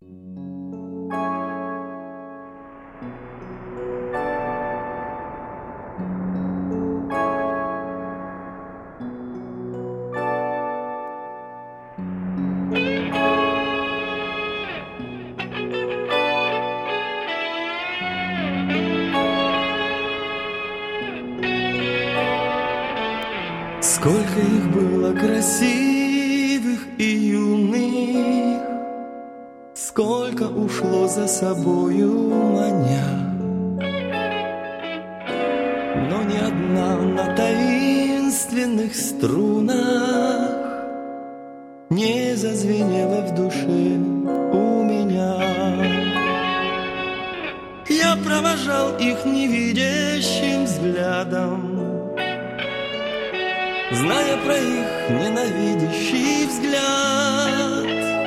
Сколько их было красивых и юных, сколько ушло за собою маня, но ни одна на таинственных струнах не зазвенела в душе у меня. Я провожал их невидящим взглядом, зная про их ненавидящий взгляд,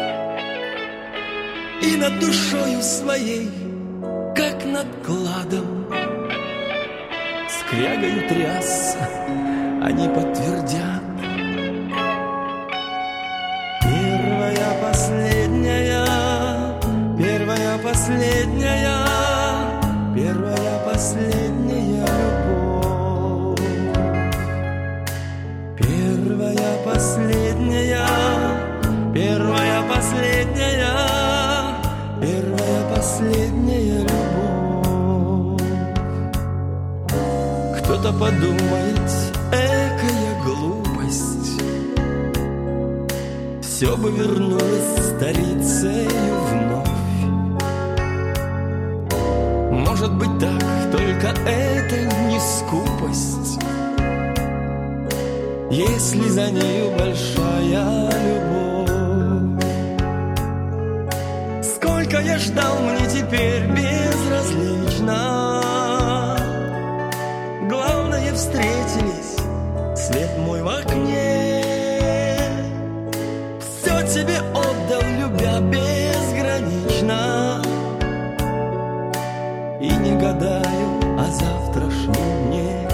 и над душою своей, как над кладом, скрягою трясся, они подтвердят. Первая, последняя, первая, последняя, первая, последняя любовь. Первая, последняя, первая, последняя, первая, последняя любовь. Кто-то подумает, экая глупость, все бы вернулось столицею вновь. Может быть так, только это не скупость, если за нею большая любовь. Сколько я ждал, мне теперь безразлично. Главное, встретились, свет мой в окне. Все тебе отдал, любя безгранично, и не гадаю о завтрашнем дне.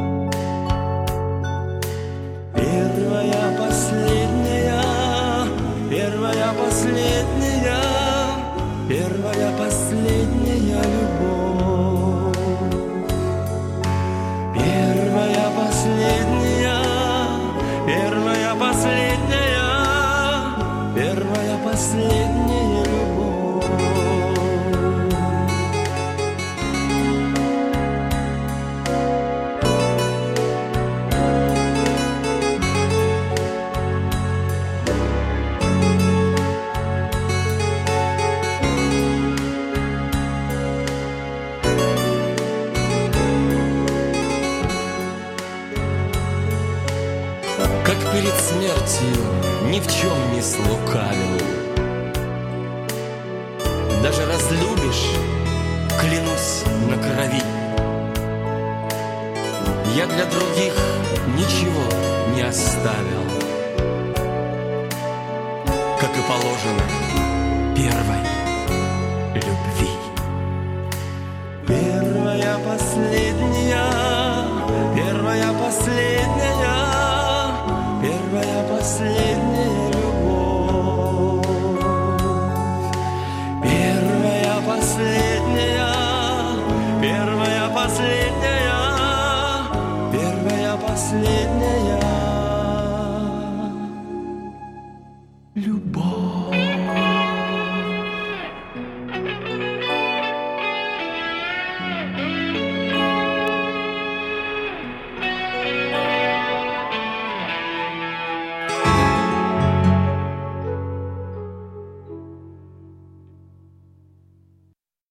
Первая, последняя, первая, последняя, первая, последняя любовь. Первая, последняя, первая, последняя, первая, последняя любовь. Как перед смертью ни в чем не слукавил, даже разлюбишь, клянусь на крови, я для других ничего не оставил, как и положено